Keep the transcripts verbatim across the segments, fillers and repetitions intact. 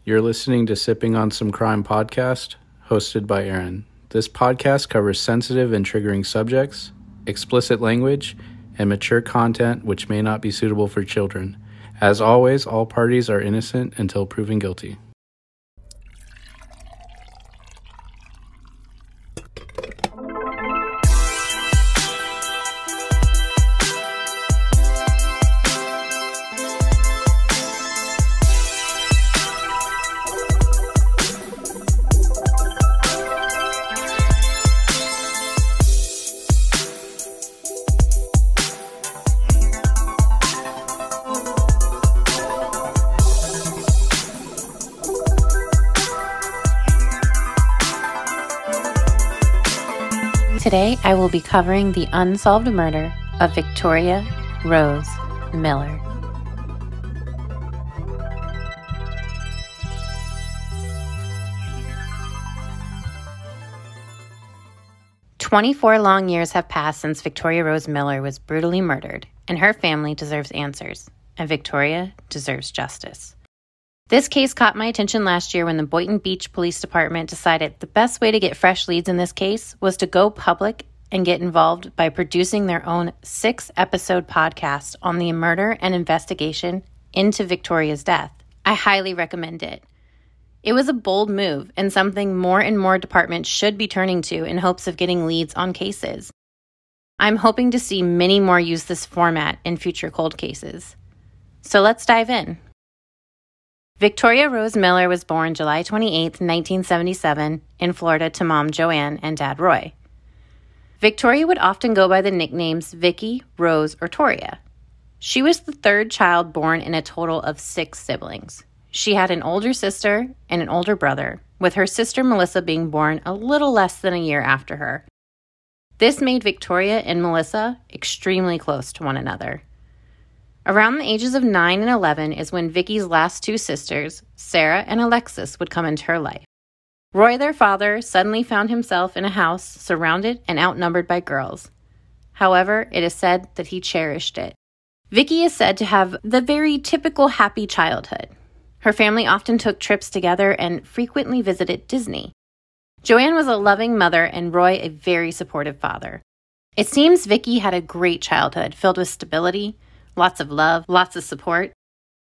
You're listening to Sipping on Some Crime podcast, hosted by Aaron. This podcast covers sensitive and triggering subjects, explicit language, and mature content which may not be suitable for children. As always, all parties are innocent until proven guilty. Today, I will be covering the unsolved murder of Victoria Rose Miller. twenty-four long years have passed since Victoria Rose Miller was brutally murdered, and her family deserves answers, and Victoria deserves justice. This case caught my attention last year when the Boynton Beach Police Department decided the best way to get fresh leads in this case was to go public and get involved by producing their own six-episode podcast on the murder and investigation into Victoria's death. I highly recommend it. It was a bold move and something more and more departments should be turning to in hopes of getting leads on cases. I'm hoping to see many more use this format in future cold cases. So let's dive in. Victoria Rose Miller was born July twenty-eighth, nineteen seventy-seven, in Florida to Mom Joanne and Dad Roy. Victoria would often go by the nicknames Vicky, Rose, or Toria. She was the third child born in a total of six siblings. She had an older sister and an older brother, with her sister Melissa being born a little less than a year after her. This made Victoria and Melissa extremely close to one another. Around the ages of nine and eleven is when Vicky's last two sisters, Sarah and Alexis, would come into her life. Roy, their father, suddenly found himself in a house surrounded and outnumbered by girls. However, it is said that he cherished it. Vicky is said to have the very typical happy childhood. Her family often took trips together and frequently visited Disney. Joanne was a loving mother and Roy a very supportive father. It seems Vicky had a great childhood filled with stability, lots of love, lots of support.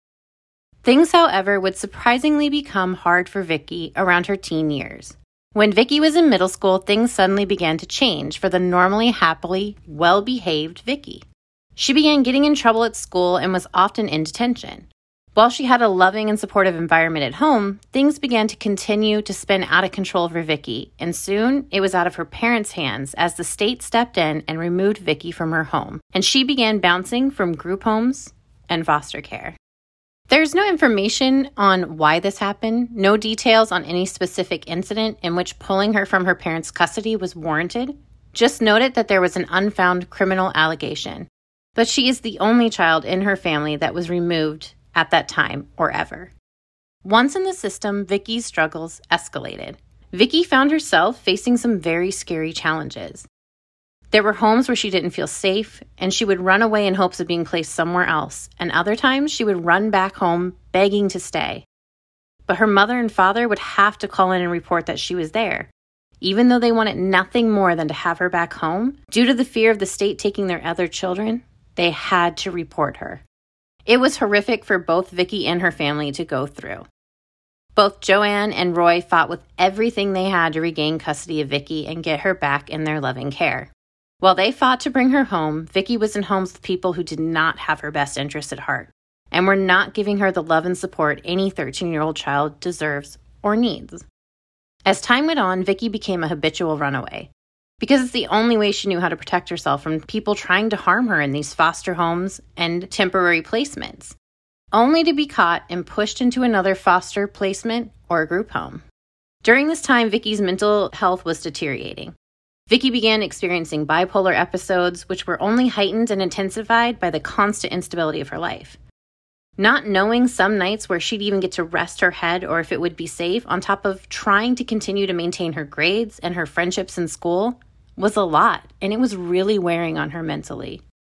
Things, however, would surprisingly become hard for Vicky around her teen years. When Vicky was in middle school, things suddenly began to change for the normally happily, well-behaved Vicky. She began getting in trouble at school and was often in detention. While she had a loving and supportive environment at home, things began to continue to spin out of control for Vicky, and soon it was out of her parents' hands as the state stepped in and removed Vicky from her home, and she began bouncing from group homes and foster care. There's no information on why this happened, no details on any specific incident in which pulling her from her parents' custody was warranted. Just noted that there was an unfound criminal allegation, but she is the only child in her family that was removed at that time or ever. Once in the system, Vicky's struggles escalated. Vicky found herself facing some very scary challenges. There were homes where she didn't feel safe, and she would run away in hopes of being placed somewhere else, and other times she would run back home begging to stay. But her mother and father would have to call in and report that she was there. Even though they wanted nothing more than to have her back home, due to the fear of the state taking their other children, they had to report her. It was horrific for both Vicky and her family to go through. Both Joanne and Roy fought with everything they had to regain custody of Vicky and get her back in their loving care. While they fought to bring her home, Vicky was in homes with people who did not have her best interest at heart and were not giving her the love and support any thirteen-year-old child deserves or needs. As time went on, Vicky became a habitual runaway because it's the only way she knew how to protect herself from people trying to harm her in these foster homes and temporary placements, only to be caught and pushed into another foster placement or a group home. During this time, Vicky's mental health was deteriorating. Vicky began experiencing bipolar episodes, which were only heightened and intensified by the constant instability of her life. Not knowing some nights where she'd even get to rest her head or if it would be safe, on top of trying to continue to maintain her grades and her friendships in school, was a lot, and it was really wearing on her mentally.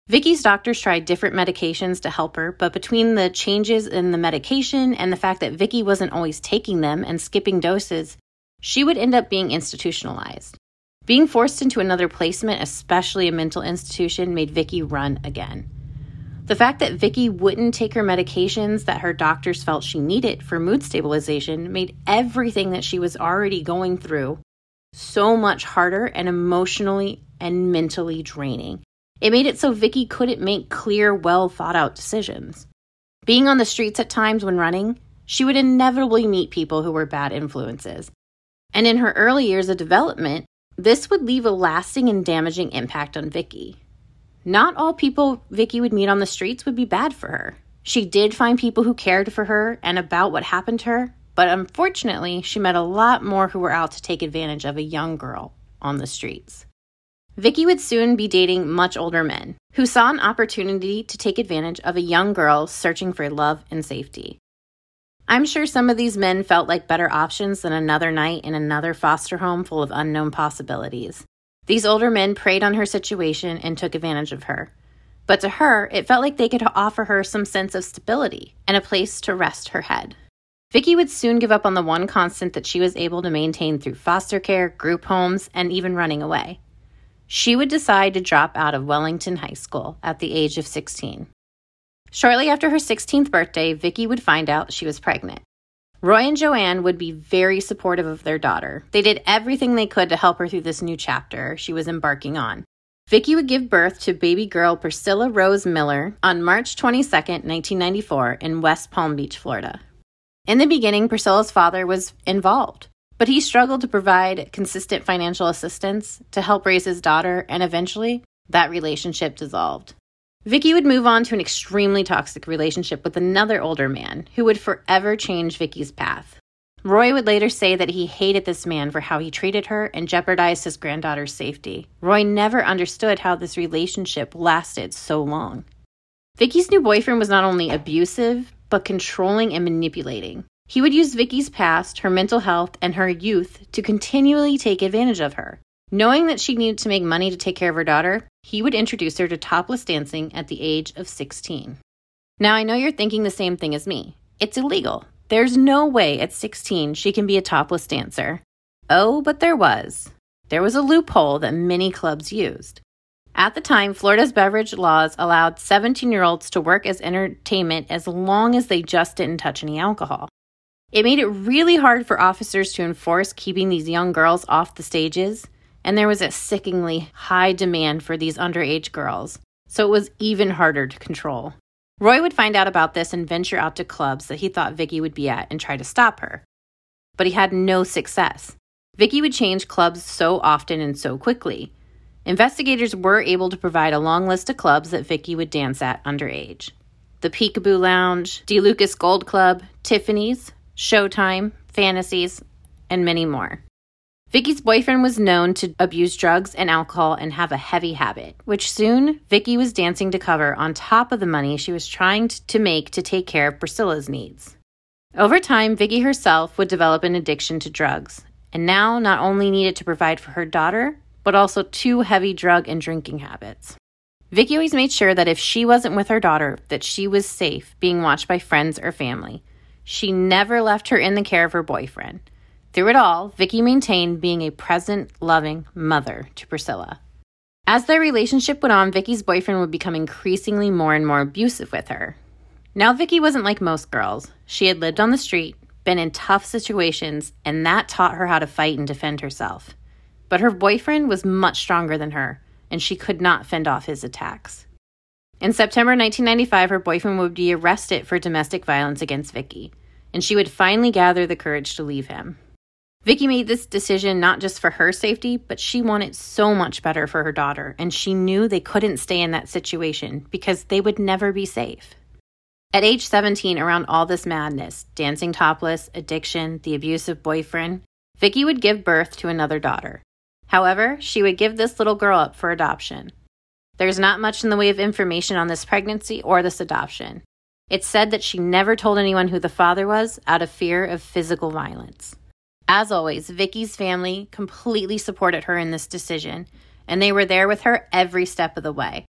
Vicky's doctors tried different medications to help her, but between the changes in the medication and the fact that Vicky wasn't always taking them and skipping doses, she would end up being institutionalized. Being forced into another placement, especially a mental institution, made Vicky run again. The fact that Vicky wouldn't take her medications that her doctors felt she needed for mood stabilization made everything that she was already going through so much harder and emotionally and mentally draining. It made it so Vicky couldn't make clear, well-thought-out decisions. Being on the streets at times when running, she would inevitably meet people who were bad influences. And in her early years of development, this would leave a lasting and damaging impact on Vicky. Not all people Vicky would meet on the streets would be bad for her. She did find people who cared for her and about what happened to her, but unfortunately, she met a lot more who were out to take advantage of a young girl on the streets. Vicky would soon be dating much older men who saw an opportunity to take advantage of a young girl searching for love and safety. I'm sure some of these men felt like better options than another night in another foster home full of unknown possibilities. These older men preyed on her situation and took advantage of her. But to her, it felt like they could offer her some sense of stability and a place to rest her head. Vicky would soon give up on the one constant that she was able to maintain through foster care, group homes, and even running away. She would decide to drop out of Wellington High School at the age of sixteen. Shortly after her sixteenth birthday, Vicky would find out she was pregnant. Roy and Joanne would be very supportive of their daughter. They did everything they could to help her through this new chapter she was embarking on. Vicky would give birth to baby girl Priscilla Rose Miller on March twenty-second, nineteen ninety-four in West Palm Beach, Florida. In the beginning, Priscilla's father was involved, but he struggled to provide consistent financial assistance to help raise his daughter, and eventually, that relationship dissolved. Vicky would move on to an extremely toxic relationship with another older man who would forever change Vicky's path. Roy would later say that he hated this man for how he treated her and jeopardized his granddaughter's safety. Roy never understood how this relationship lasted so long. Vicky's new boyfriend was not only abusive, but controlling and manipulating. He would use Vicky's past, her mental health, and her youth to continually take advantage of her. Knowing that she needed to make money to take care of her daughter, he would introduce her to topless dancing at the age of sixteen. Now, I know you're thinking the same thing as me. It's illegal. There's no way at sixteen she can be a topless dancer. Oh, but there was. There was a loophole that many clubs used. At the time, Florida's beverage laws allowed seventeen-year-olds to work as entertainment as long as they just didn't touch any alcohol. It made it really hard for officers to enforce keeping these young girls off the stages, and there was a sickeningly high demand for these underage girls, so it was even harder to control. Roy would find out about this and venture out to clubs that he thought Vicky would be at and try to stop her. But he had no success. Vicky would change clubs so often and so quickly. Investigators were able to provide a long list of clubs that Vicky would dance at underage. The Peekaboo Lounge, DeLucas Gold Club, Tiffany's, Showtime, Fantasies, and many more. Vicky's boyfriend was known to abuse drugs and alcohol and have a heavy habit, which soon Vicky was dancing to cover on top of the money she was trying to make to take care of Priscilla's needs. Over time, Vicky herself would develop an addiction to drugs, and now not only needed to provide for her daughter, but also two heavy drug and drinking habits. Vicky always made sure that if she wasn't with her daughter, that she was safe being watched by friends or family. She never left her in the care of her boyfriend. Through it all, Vicky maintained being a present, loving mother to Priscilla. As their relationship went on, Vicky's boyfriend would become increasingly more and more abusive with her. Now, Vicky wasn't like most girls. She had lived on the street, been in tough situations, and that taught her how to fight and defend herself. But her boyfriend was much stronger than her, and she could not fend off his attacks. In September nineteen ninety-five, her boyfriend would be arrested for domestic violence against Vicky, and she would finally gather the courage to leave him. Vicky made this decision not just for her safety, but she wanted so much better for her daughter, and she knew they couldn't stay in that situation because they would never be safe. At age seventeen, around all this madness, dancing topless, addiction, the abusive boyfriend, Vicky would give birth to another daughter. However, she would give this little girl up for adoption. There's not much in the way of information on this pregnancy or this adoption. It's said that she never told anyone who the father was out of fear of physical violence. As always, Vicky's family completely supported her in this decision, and they were there with her every step of the way.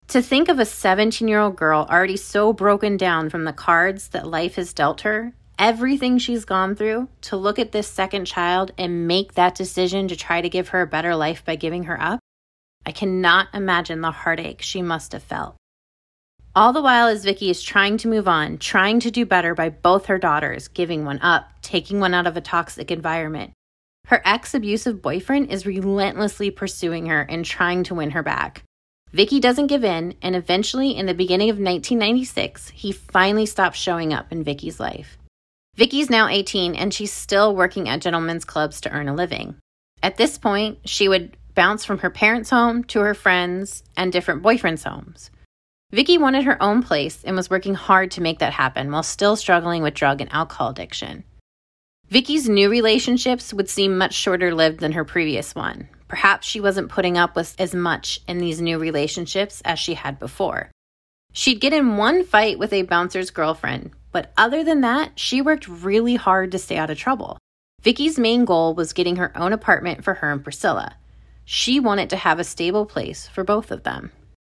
To think of a seventeen-year-old girl already so broken down from the cards that life has dealt her, everything she's gone through, to look at this second child and make that decision to try to give her a better life by giving her up, I cannot imagine the heartache she must have felt. All the while as Vicky is trying to move on, trying to do better by both her daughters, giving one up, taking one out of a toxic environment, her ex-abusive boyfriend is relentlessly pursuing her and trying to win her back. Vicky doesn't give in, and eventually, in the beginning of nineteen ninety-six, he finally stops showing up in Vicky's life. Vicky's now eighteen, and she's still working at gentlemen's clubs to earn a living. At this point, she would bounce from her parents' home to her friends' and different boyfriends' homes. Vicky wanted her own place and was working hard to make that happen while still struggling with drug and alcohol addiction. Vicky's new relationships would seem much shorter-lived than her previous one. Perhaps she wasn't putting up with as much in these new relationships as she had before. She'd get in one fight with a bouncer's girlfriend, but other than that, she worked really hard to stay out of trouble. Vicky's main goal was getting her own apartment for her and Priscilla. She wanted to have a stable place for both of them.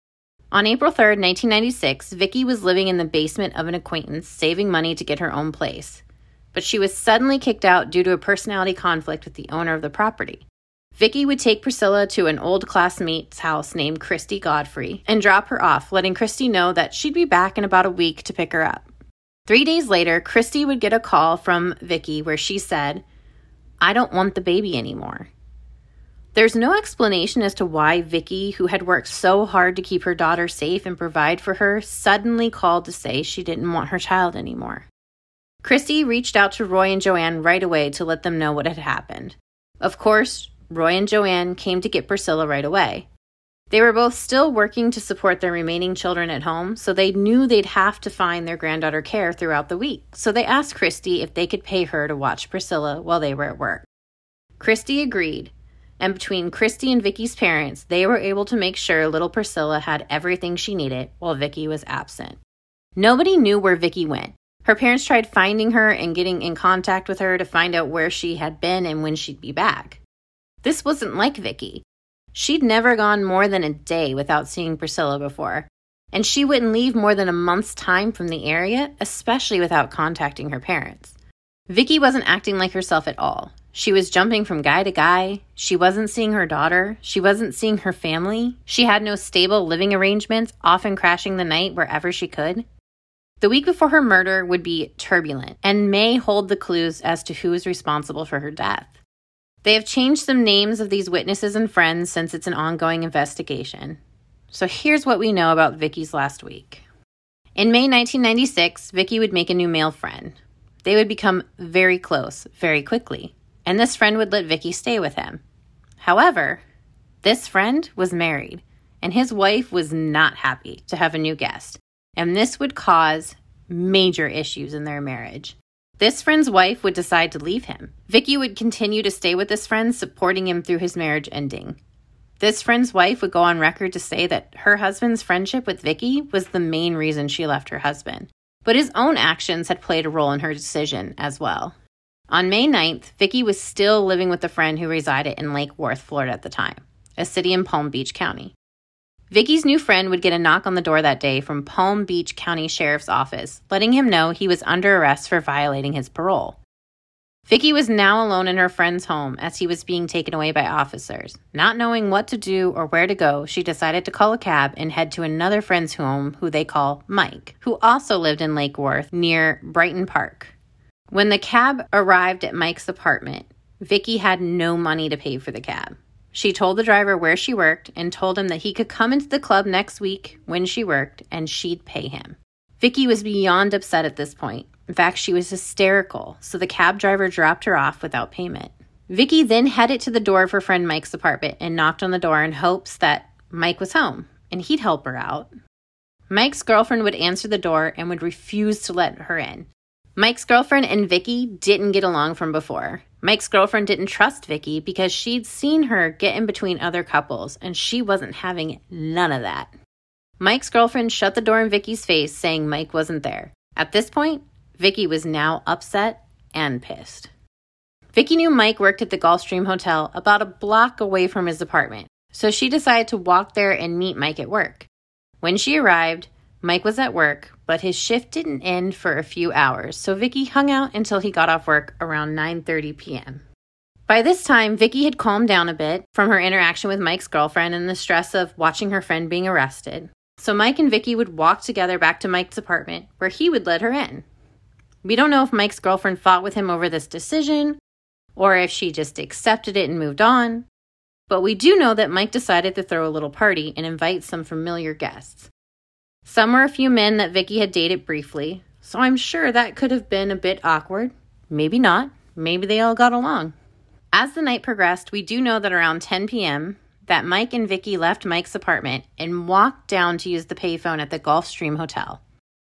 On April third, nineteen ninety-six, Vicky was living in the basement of an acquaintance, saving money to get her own place. But she was suddenly kicked out due to a personality conflict with the owner of the property. Vicky would take Priscilla to an old classmate's house named Christy Godfrey and drop her off, letting Christy know that she'd be back in about a week to pick her up. Three days later, Christy would get a call from Vicky where she said, "I don't want the baby anymore." There's no explanation as to why Vicky, who had worked so hard to keep her daughter safe and provide for her, suddenly called to say she didn't want her child anymore. Christy reached out to Roy and Joanne right away to let them know what had happened. Of course, Roy and Joanne came to get Priscilla right away. They were both still working to support their remaining children at home, so they knew they'd have to find their granddaughter care throughout the week, so they asked Christy if they could pay her to watch Priscilla while they were at work. Christy agreed, and between Christy and Vicky's parents, they were able to make sure little Priscilla had everything she needed while Vicky was absent. Nobody knew where Vicky went. Her parents tried finding her and getting in contact with her to find out where she had been and when she'd be back. This wasn't like Vicky. She'd never gone more than a day without seeing Priscilla before, and she wouldn't leave more than a month's time from the area, especially without contacting her parents. Vicky wasn't acting like herself at all. She was jumping from guy to guy. She wasn't seeing her daughter. She wasn't seeing her family. She had no stable living arrangements, often crashing the night wherever she could. The week before her murder would be turbulent and may hold the clues as to who is responsible for her death. They have changed some names of these witnesses and friends since it's an ongoing investigation. So here's what we know about Vicky's last week. In May nineteen ninety-six, Vicky would make a new male friend. They would become very close very quickly, and this friend would let Vicky stay with him. However, this friend was married, and his wife was not happy to have a new guest, and this would cause major issues in their marriage. This friend's wife would decide to leave him. Vicky would continue to stay with this friend, supporting him through his marriage ending. This friend's wife would go on record to say that her husband's friendship with Vicky was the main reason she left her husband, but his own actions had played a role in her decision as well. On May ninth, Vicky was still living with a friend who resided in Lake Worth, Florida at the time, a city in Palm Beach County. Vicky's new friend would get a knock on the door that day from Palm Beach County Sheriff's Office, letting him know he was under arrest for violating his parole. Vicky was now alone in her friend's home as he was being taken away by officers. Not knowing what to do or where to go, she decided to call a cab and head to another friend's home who they call Mike, who also lived in Lake Worth near Brighton Park. When the cab arrived at Mike's apartment, Vicky had no money to pay for the cab. She told the driver where she worked and told him that he could come into the club next week when she worked and she'd pay him. Vicky was beyond upset at this point. In fact, she was hysterical, so the cab driver dropped her off without payment. Vicky then headed to the door of her friend Mike's apartment and knocked on the door in hopes that Mike was home and he'd help her out. Mike's girlfriend would answer the door and would refuse to let her in. Mike's girlfriend and Vicky didn't get along from before. Mike's girlfriend didn't trust Vicky because she'd seen her get in between other couples, and she wasn't having none of that. Mike's girlfriend shut the door in Vicky's face, saying Mike wasn't there. At this point, Vicky was now upset and pissed. Vicky knew Mike worked at the Gulfstream Hotel about a block away from his apartment, so she decided to walk there and meet Mike at work. When she arrived, Mike was at work, but his shift didn't end for a few hours, so Vicky hung out until he got off work around nine thirty p.m. By this time, Vicky had calmed down a bit from her interaction with Mike's girlfriend and the stress of watching her friend being arrested. So Mike and Vicky would walk together back to Mike's apartment, where he would let her in. We don't know if Mike's girlfriend fought with him over this decision, or if she just accepted it and moved on. But we do know that Mike decided to throw a little party and invite some familiar guests. Some were a few men that Vicky had dated briefly, so I'm sure that could have been a bit awkward. Maybe not. Maybe they all got along. As the night progressed, we do know that around ten p.m., that Mike and Vicky left Mike's apartment and walked down to use the payphone at the Gulfstream Hotel.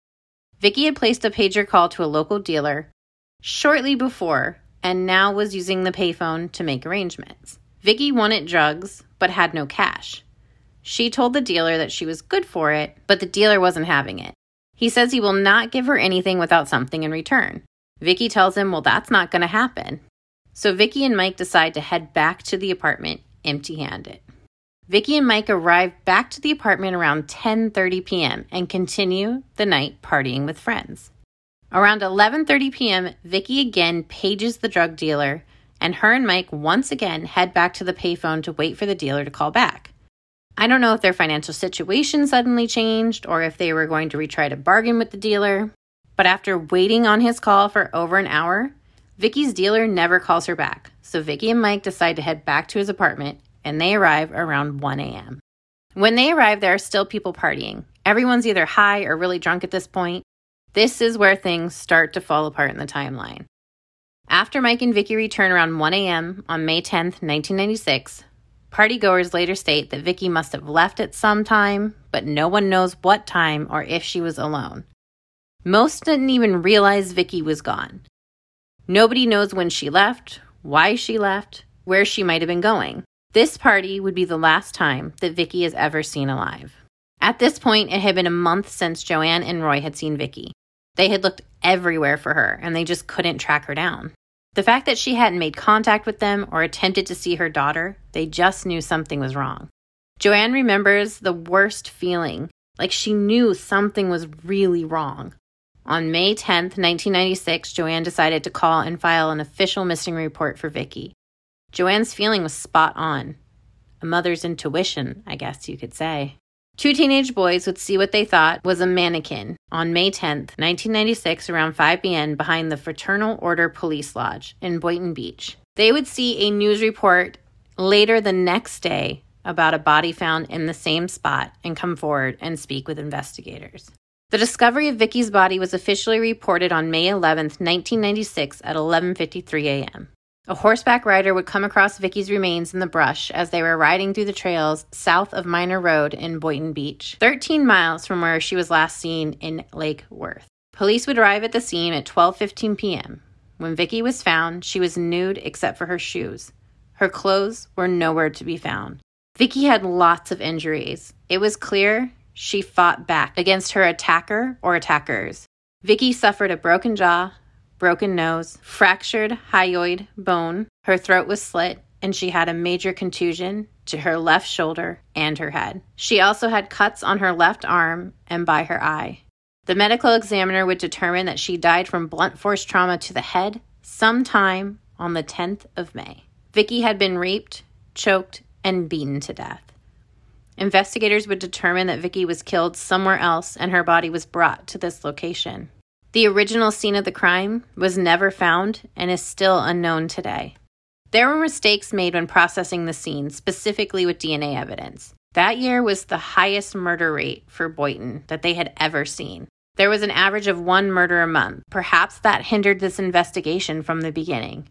Vicky had placed a pager call to a local dealer shortly before and now was using the payphone to make arrangements. Vicky wanted drugs but had no cash. She told the dealer that she was good for it, but the dealer wasn't having it. He says he will not give her anything without something in return. Vicky tells him, well, that's not going to happen. So Vicky and Mike decide to head back to the apartment empty-handed. Vicky and Mike arrive back to the apartment around ten thirty p.m. and continue the night partying with friends. Around eleven thirty p.m., Vicky again pages the drug dealer, and her and Mike once again head back to the payphone to wait for the dealer to call back. I don't know if their financial situation suddenly changed or if they were going to retry to bargain with the dealer, but after waiting on his call for over an hour, Vicky's dealer never calls her back, so Vicky and Mike decide to head back to his apartment, and they arrive around one a.m. When they arrive, there are still people partying. Everyone's either high or really drunk at this point. This is where things start to fall apart in the timeline. After Mike and Vicky return around one a.m. on May tenth, nineteen ninety-six, partygoers later state that Vicky must have left at some time, but no one knows what time or if she was alone. Most didn't even realize Vicky was gone. Nobody knows when she left, why she left, where she might have been going. This party would be the last time that Vicky is ever seen alive. At this point, it had been a month since Joanne and Roy had seen Vicky. They had looked everywhere for her, and they just couldn't track her down. The fact that she hadn't made contact with them or attempted to see her daughter, they just knew something was wrong. Joanne remembers the worst feeling, like she knew something was really wrong. On May tenth, nineteen ninety-six, Joanne decided to call and file an official missing report for Vicky. Joanne's feeling was spot on. A mother's intuition, I guess you could say. Two teenage boys would see what they thought was a mannequin on May tenth, nineteen ninety-six, around five p.m. behind the Fraternal Order Police Lodge in Boynton Beach. They would see a news report later the next day about a body found in the same spot and come forward and speak with investigators. The discovery of Vicky's body was officially reported on May eleventh, nineteen ninety-six at eleven fifty-three a.m. A horseback rider would come across Vicky's remains in the brush as they were riding through the trails south of Minor Road in Boynton Beach, thirteen miles from where she was last seen in Lake Worth. Police would arrive at the scene at twelve fifteen p.m. When Vicky was found, she was nude except for her shoes. Her clothes were nowhere to be found. Vicky had lots of injuries. It was clear she fought back against her attacker or attackers. Vicky suffered a broken jaw, broken nose, fractured hyoid bone, her throat was slit, and she had a major contusion to her left shoulder and her head. She also had cuts on her left arm and by her eye. The medical examiner would determine that she died from blunt force trauma to the head sometime on the tenth of May. Vicky had been raped, choked, and beaten to death. Investigators would determine that Vicky was killed somewhere else and her body was brought to this location. The original scene of the crime was never found and is still unknown today. There were mistakes made when processing the scene, specifically with D N A evidence. That year was the highest murder rate for Boynton that they had ever seen. There was an average of one murder a month. Perhaps that hindered this investigation from the beginning.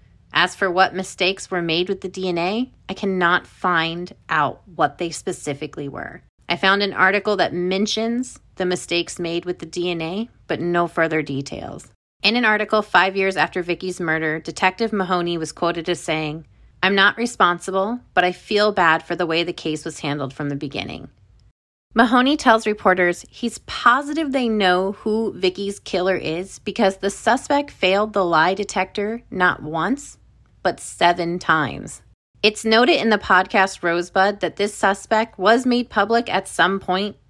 As for what mistakes were made with the D N A, I cannot find out what they specifically were. I found an article that mentions the mistakes made with the D N A, but no further details. In an article five years after Vicky's murder, Detective Mahoney was quoted as saying, "I'm not responsible, but I feel bad for the way the case was handled from the beginning." Mahoney tells reporters he's positive they know who Vicky's killer is because the suspect failed the lie detector not once, but seven times. It's noted in the podcast Rosebud that this suspect was made public at some point,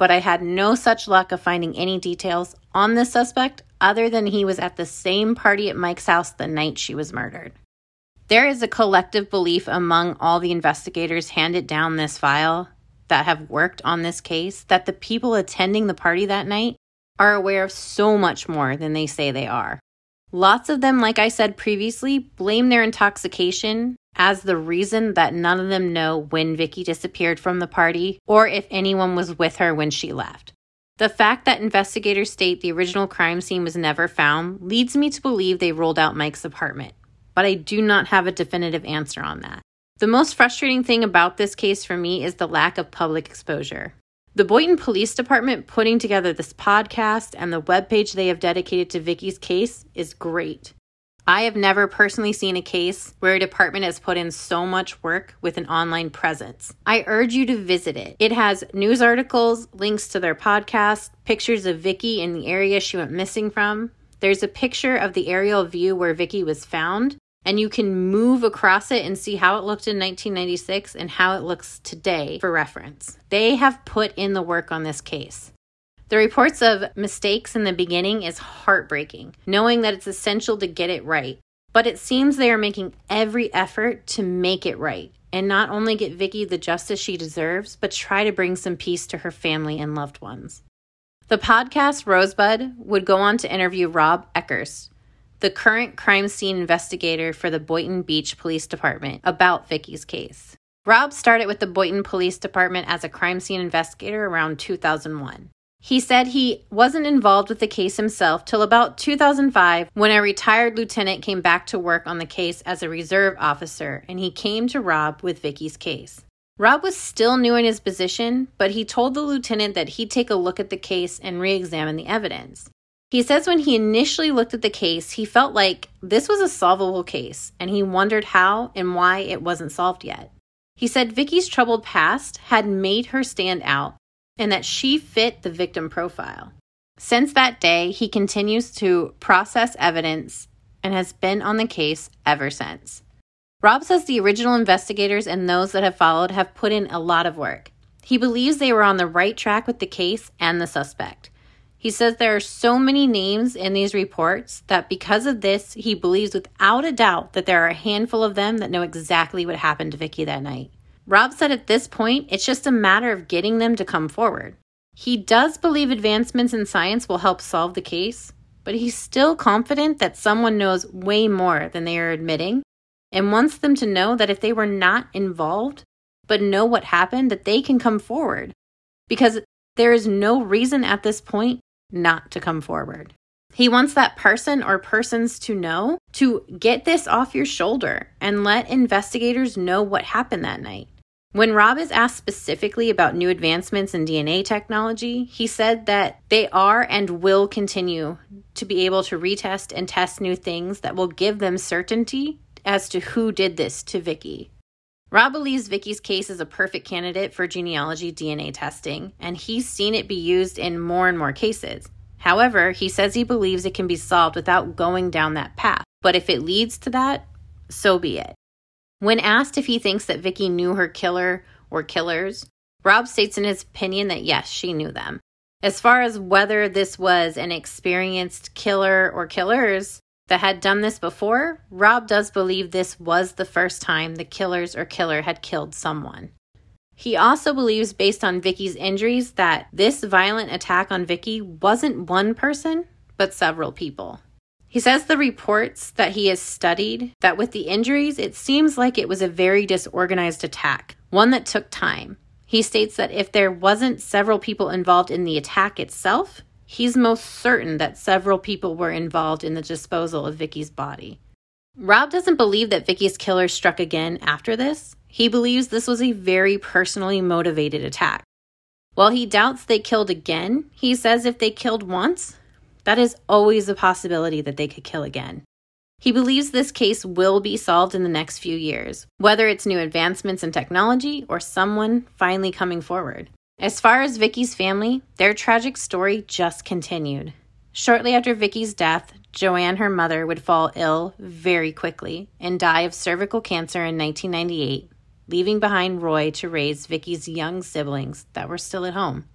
but I had no such luck of finding any details on this suspect other than he was at the same party at Mike's house the night she was murdered. There is a collective belief among all the investigators handed down this file that have worked on this case that the people attending the party that night are aware of so much more than they say they are. Lots of them, like I said previously, blame their intoxication as the reason that none of them know when Vicky disappeared from the party or if anyone was with her when she left. The fact that investigators state the original crime scene was never found leads me to believe they rolled out Mike's apartment, but I do not have a definitive answer on that. The most frustrating thing about this case for me is the lack of public exposure. The Boynton Police Department putting together this podcast and the webpage they have dedicated to Vicky's case is great. I have never personally seen a case where a department has put in so much work with an online presence. I urge you to visit it. It has news articles, links to their podcast, pictures of Vicky in the area she went missing from. There's a picture of the aerial view where Vicky was found, and you can move across it and see how it looked in nineteen ninety-six and how it looks today for reference. They have put in the work on this case. The reports of mistakes in the beginning is heartbreaking, knowing that it's essential to get it right. But it seems they are making every effort to make it right and not only get Vicky the justice she deserves, but try to bring some peace to her family and loved ones. The podcast Rosebud would go on to interview Rob Eckers, the current crime scene investigator for the Boynton Beach Police Department, about Vicky's case. Rob started with the Boynton Police Department as a crime scene investigator around two thousand one. He said he wasn't involved with the case himself till about two thousand five when a retired lieutenant came back to work on the case as a reserve officer, and he came to Rob with Vicky's case. Rob was still new in his position, but he told the lieutenant that he'd take a look at the case and re-examine the evidence. He says when he initially looked at the case, he felt like this was a solvable case, and he wondered how and why it wasn't solved yet. He said Vicky's troubled past had made her stand out, and that she fit the victim profile. Since that day, he continues to process evidence and has been on the case ever since. Rob says the original investigators and those that have followed have put in a lot of work. He believes they were on the right track with the case and the suspect. He says there are so many names in these reports that because of this, he believes without a doubt that there are a handful of them that know exactly what happened to Vicky that night. Rob said at this point, it's just a matter of getting them to come forward. He does believe advancements in science will help solve the case, but he's still confident that someone knows way more than they are admitting and wants them to know that if they were not involved, but know what happened, that they can come forward because there is no reason at this point not to come forward. He wants that person or persons to know to get this off your shoulder and let investigators know what happened that night. When Rob is asked specifically about new advancements in D N A technology, he said that they are and will continue to be able to retest and test new things that will give them certainty as to who did this to Vicky. Rob believes Vicky's case is a perfect candidate for genealogy D N A testing, and he's seen it be used in more and more cases. However, he says he believes it can be solved without going down that path, but if it leads to that, so be it. When asked if he thinks that Vicky knew her killer or killers, Rob states in his opinion that yes, she knew them. As far as whether this was an experienced killer or killers that had done this before, Rob does believe this was the first time the killers or killer had killed someone. He also believes, based on Vicky's injuries, that this violent attack on Vicky wasn't one person, but several people. He says the reports that he has studied, that with the injuries, it seems like it was a very disorganized attack, one that took time. He states that if there wasn't several people involved in the attack itself, he's most certain that several people were involved in the disposal of Vicky's body. Rob doesn't believe that Vicky's killer struck again after this. He believes this was a very personally motivated attack. While he doubts they killed again, he says if they killed once, that is always a possibility that they could kill again. He believes this case will be solved in the next few years, whether it's new advancements in technology or someone finally coming forward. As far as Vicky's family, their tragic story just continued. Shortly after Vicky's death, Joanne, her mother, would fall ill very quickly and die of cervical cancer in nineteen ninety-eight, leaving behind Roy to raise Vicky's young siblings that were still at home.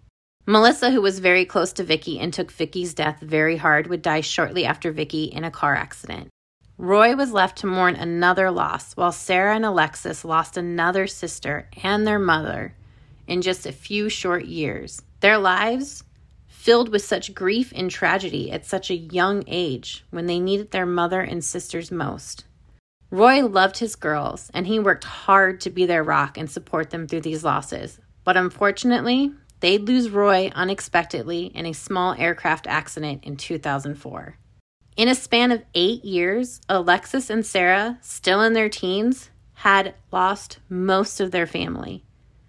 Melissa, who was very close to Vicky and took Vicky's death very hard, would die shortly after Vicky in a car accident. Roy was left to mourn another loss, while Sarah and Alexis lost another sister and their mother in just a few short years. Their lives filled with such grief and tragedy at such a young age when they needed their mother and sisters most. Roy loved his girls, and he worked hard to be their rock and support them through these losses. But unfortunately, they'd lose Roy unexpectedly in a small aircraft accident in two thousand four. In a span of eight years, Alexis and Sarah, still in their teens, had lost most of their family.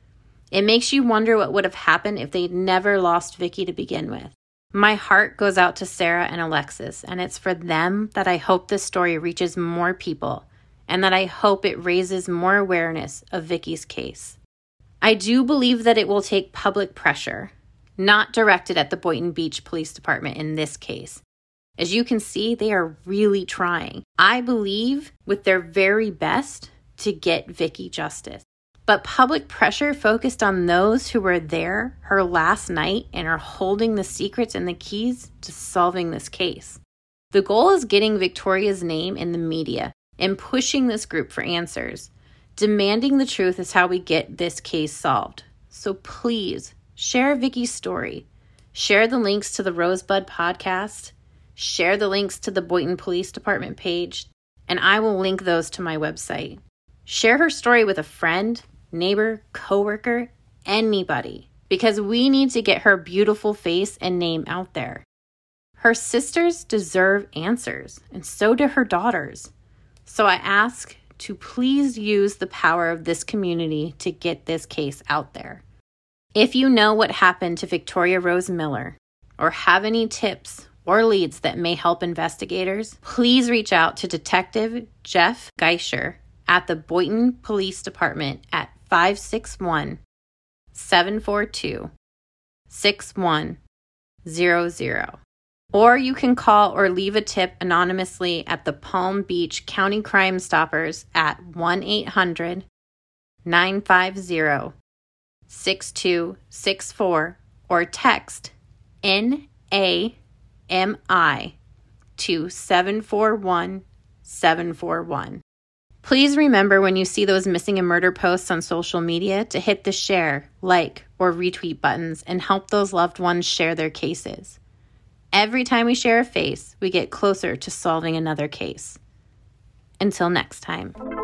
It makes you wonder what would have happened if they'd never lost Vicky to begin with. My heart goes out to Sarah and Alexis, and it's for them that I hope this story reaches more people, and that I hope it raises more awareness of Vicky's case. I do believe that it will take public pressure, not directed at the Boynton Beach Police Department in this case. As you can see, they are really trying, I believe, with their very best to get Vicky justice. But public pressure focused on those who were there her last night and are holding the secrets and the keys to solving this case. The goal is getting Victoria's name in the media and pushing this group for answers. Demanding the truth is how we get this case solved. So please, share Vicky's story. Share the links to the Rosebud podcast. Share the links to the Boynton Police Department page, and I will link those to my website. Share her story with a friend, neighbor, coworker, anybody, because we need to get her beautiful face and name out there. Her sisters deserve answers, and so do her daughters. So I ask to please use the power of this community to get this case out there. If you know what happened to Victoria Rose Miller, or have any tips or leads that may help investigators, please reach out to Detective Jeff Geischer at the Boynton Police Department at five six one, seven four two, six one zero zero. Or you can call or leave a tip anonymously at the Palm Beach County Crime Stoppers at one eight hundred, nine five zero, six two six four or text N A M I to seven four one, seven four one. Please remember when you see those missing and murder posts on social media to hit the share, like, or retweet buttons and help those loved ones share their cases. Every time we share a face, we get closer to solving another case. Until next time.